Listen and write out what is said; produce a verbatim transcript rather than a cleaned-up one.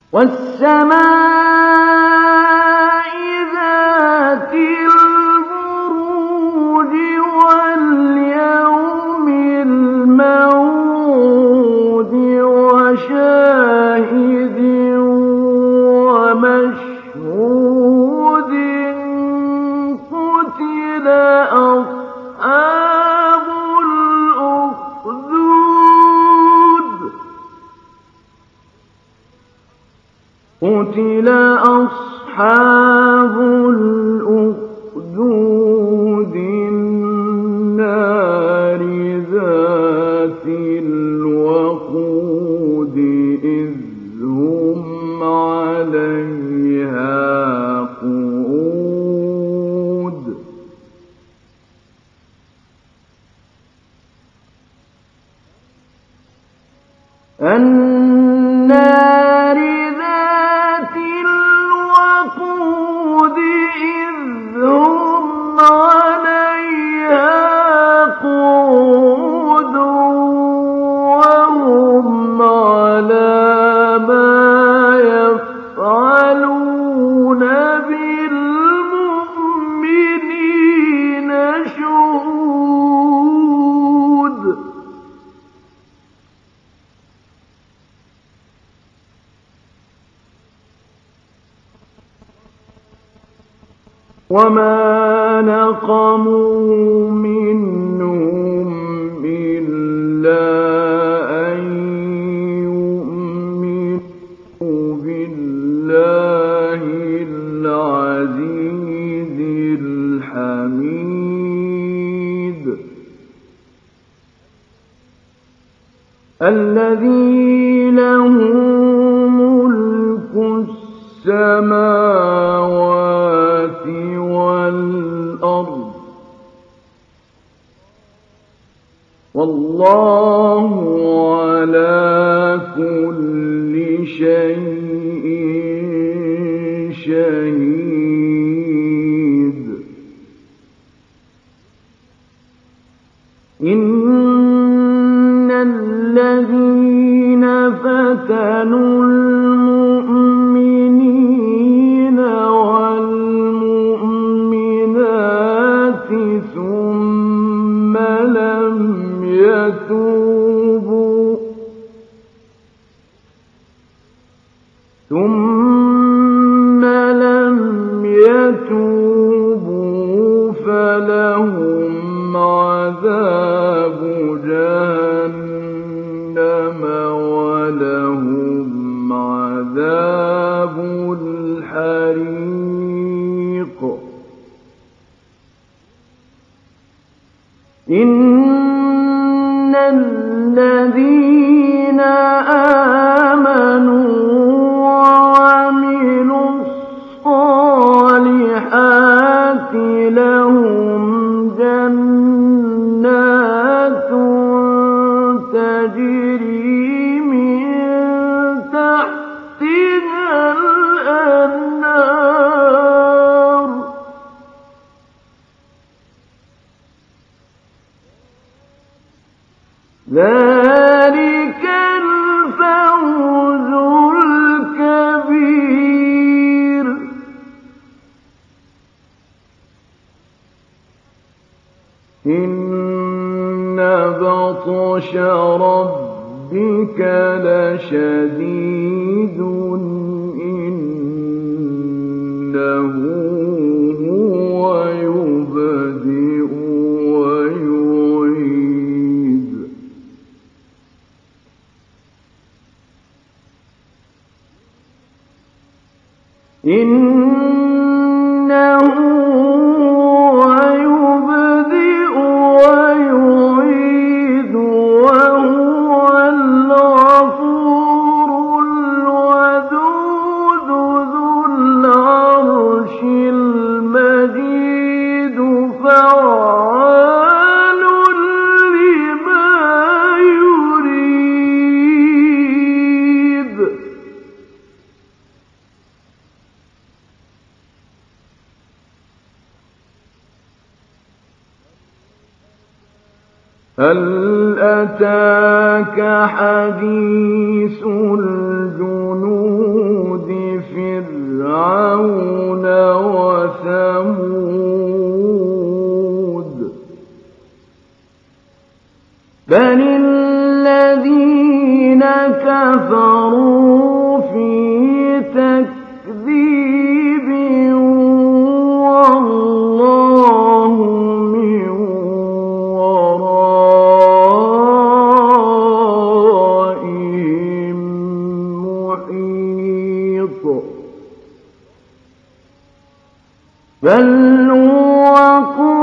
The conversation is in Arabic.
وَالسَّمَاءِ ذَاتِ الْبُرُوجِ وَالْيَوْمِ الْمَوْعُودِ وَشَاهِدٍ وَمَشْهُودٍ قُتِلَ أَصْحَابُ الْأُخْدُودِ قُتِلَ أَصْحَابُ الْأُخْدُودِ النَّارِ ذَاتِ الْوَقُودِ إِذْ هُمْ عَلَيْهَا قُعُودٌ النَّارِ ذَاتِ الْوَقُودِ إِذْ هُمْ عَلَيْهَا قُعُودٌ وَهُمْ عَلَىٰ مَا يَفْعَلُونَ بِالْمُؤْمِنِينَ شُهُودٌ وَمَا نَقَمُوا مِنْهُمْ إِلَّا أَن يُؤْمِنُوا بِاللَّهِ الْعَزِيزِ الْحَمِيدِ الَّذِي لَهُ مُلْكُ السَّمَاوَاتِ وَالْأَرْضِ وَاللَّهُ عَلَى كُلِّ شَيْءٍ شَهِيدٌ إِنَّ الَّذِينَ فَتَنُوا الْمُؤْمِنِينَ وَالْمُؤْمِنَاتِ ثُمَّ لَمْ يَتُوبُوا ثُمَّ لَمْ يَتُوبُوا فَلَهُمْ عَذَابُ جَهَنَّمَ وَلَهُمْ عَذَابُ الْحَرِيقِ إِنَّ الَّذِينَ آمَنُوا وَعَمِلُوا الصَّالِحَاتِ لَهُمْ جَنَّاتٌ تَجْرِي مِن تَحْتِهَا الْأَنْهَارُ ذَلِكَ الْفَوْزُ الْكَبِيرُ إِنَّ بَطْشَ رَبِّكَ لَشَدِيدٌ إِنَّهُ هُوَ يُبْدِئُ وَيُعِيدُ إِنَّهُ هُوَ يُبْدِئُ وَيُعِيدُ وَهُوَ الْغَفُورُ الْوَدُودُ ذُو الْعَرْشِ الْمَجِيدُ فَعَّالٌ لِّمَا يُرِيدُ هَلْ أَتَاكَ حَدِيثُ الْجُنُودِ بل هو